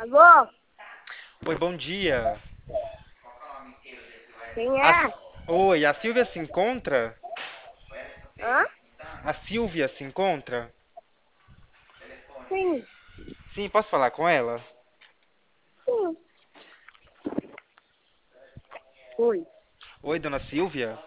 Alô? Oi, bom dia. Quem A- é? Oi, a Silvia se encontra? Hã? A Silvia se encontra? Sim, Sim, posso falar com ela? sim. Oi. Oi, dona Silvia.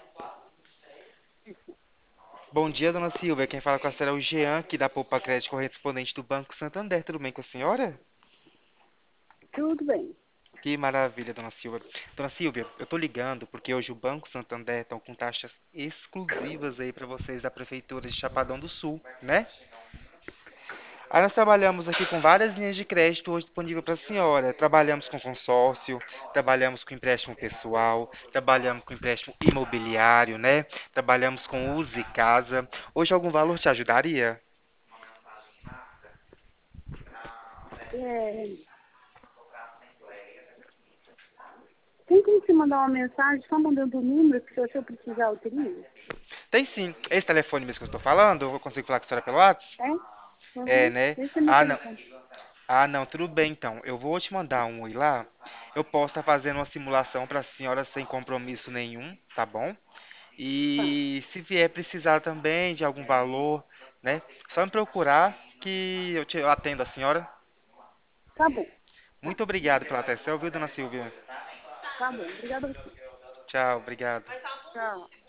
Bom dia, dona Silvia. Quem fala com a senhora é o Jean, aqui da Poupa Crédito, correspondente do Banco Santander. Tudo bem com a senhora? Tudo bem. Que maravilha, dona Silvia. Dona Silvia, eu tô ligando porque hoje o Banco Santander estão com taxas exclusivas aí para vocês da Prefeitura de Chapadão do Sul, né? Aí nós trabalhamos aqui com várias linhas de crédito hoje disponível para a senhora. Trabalhamos com consórcio, trabalhamos com empréstimo pessoal, trabalhamos com empréstimo imobiliário, né? Trabalhamos com Use Casa. Hoje algum valor te ajudaria? É, tem como você mandar uma mensagem só mandando o número que se eu precisar eu utilizo? Tem sim. Esse telefone mesmo que eu estou falando, eu consigo falar com a senhora pelo WhatsApp? É? É, Uhum. né? Esse é meu Ah, não. telefone. Ah, não, tudo bem então. Eu vou te mandar um oi lá. Eu posso estar fazendo uma simulação para a senhora sem compromisso nenhum, tá bom? Tá. E se vier precisar também de algum valor, né? Só me procurar que eu atendo a senhora. Tá bom. Tá. Muito obrigado pela atenção, viu, dona Silvia? Tá bom. Obrigada a você. Tchau, obrigado. Tchau.